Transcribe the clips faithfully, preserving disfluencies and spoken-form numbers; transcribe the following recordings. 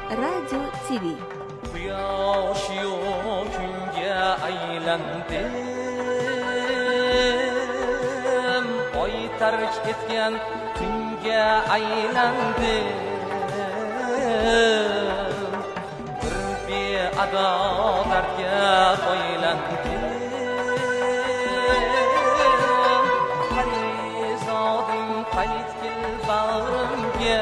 Radio ti vi. Quyosh yo'q kunga aylandim, oy tark etgan tunga aylandim, bir beado dardga to'ylandim. Parizodim qaytgil bag'rimga,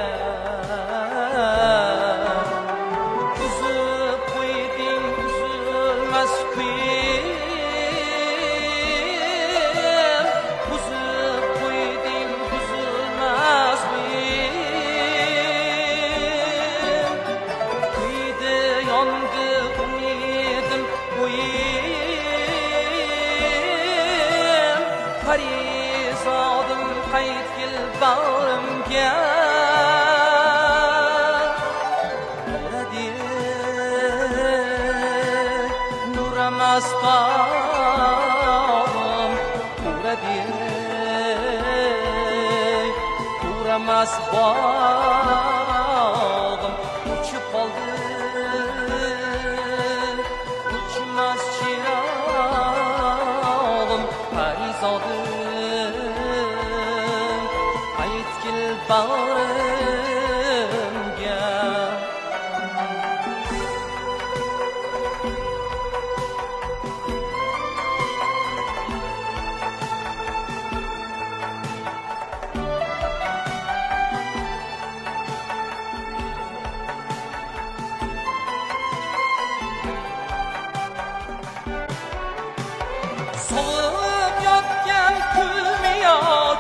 Parizodim qaytgil bag'rimga, nuramas bag'rim, nuramas bag'rim uchib qoldi, uchmas chirog'im. Parizodim qaytgil bag'rimga. So'lib yotgan kulmiyor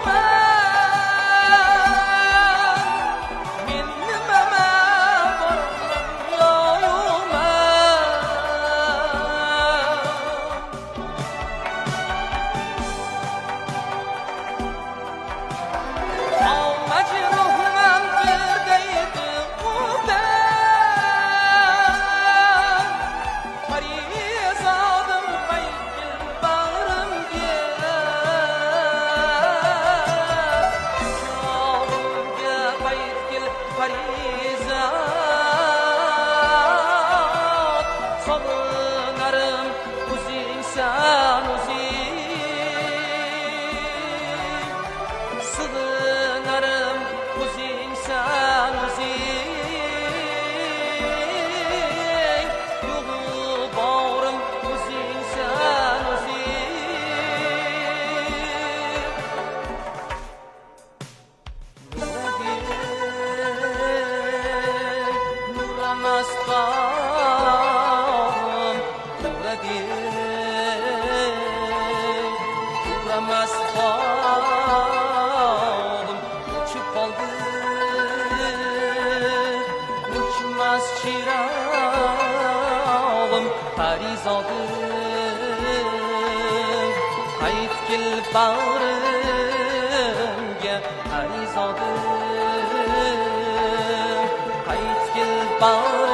cho'man, men nimaman borman yo'qman. Majruhman birdaydi qudan, Parizodim qaytgil bag'rimga, chog'imga qaytgil Parizod. Sog'inarim o'zingsan o'zing, sig'inarim o'zingsan o'zing, yo'g'u borim o'zingsan o'zing. Nuramas bag'rim, nuramas bag'rim uchib qoldi, uchmas chirog'im. Parizodim qaytgil bag'rimga, Parizodim qaytgil bag'rimga.